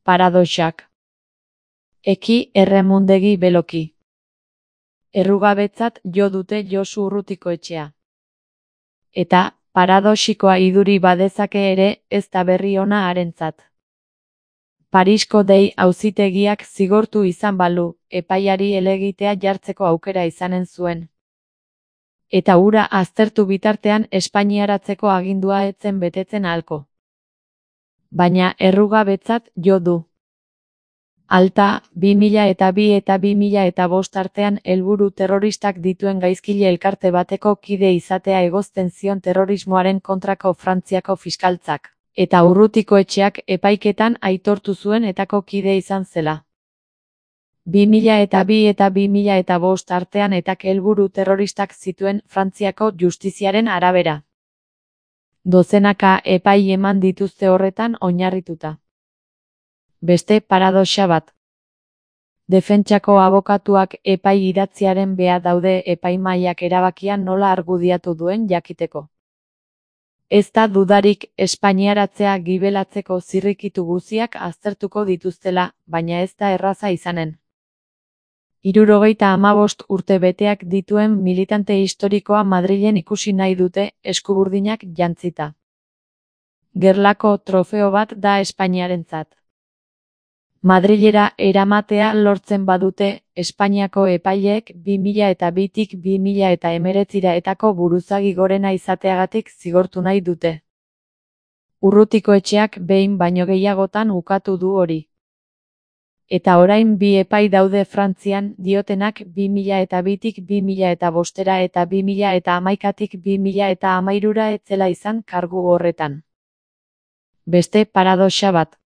paradoxak. Eki erremundegi beloki. Errugabetzat jo dute Josu Urrutikoetxea. Eta, paradoxikoa iduri badezake ere, ez da berri ona harentzat. Parisko dei auzitegiak zigortu izan balu, epaiari helegitea jartzeko aukera izanen zuen. Eta hura aztertu bitartean espainiaratzeko agindua ez zen betetzen ahalko. Baina errugabetzat jo du. Alta, 2002 eta 2005 artean helburu terroristak dituen gaizkile elkarte bateko kide izatea egozten zion terrorismoaren kontrako Frantziako fiskaltzak, eta Urrutikoetxeak epaiketan aitortu zuen etako kide izan zela. 2002 eta 2005 artean etak helburu terroristak zituen Frantziako justiziaren arabera. Dozenaka epai eman dituzte horretan oinarrituta. Beste paradoxa bat. Defentsako abokatuak epai idatziaren bea daude epaimahaiak erabakian nola argudiatu duen jakiteko. Ez da dudarik espainiaratzea gibelatzeko zirrikitu guziak aztertuko dituztela, baina ez da erraza izanen. 75 urte beteak dituen militante historikoa Madrilen ikusi nahi dute, eskuburdinak jantzita. Gerlako trofeo bat da Espainiarentzat. Madrilera eramatea lortzen badute, Espainiako epaileek 2002tik 2019 etako buruzagi gorena izateagatik zigortu nahi dute. Urrutikoetxeak behin baino gehiagotan ukatu du hori. Eta orain bi epai daude Frantzian diotenak 2002tik 2005 eta 2011tik 2013 etzela izan kargu horretan. Beste paradoxa bat.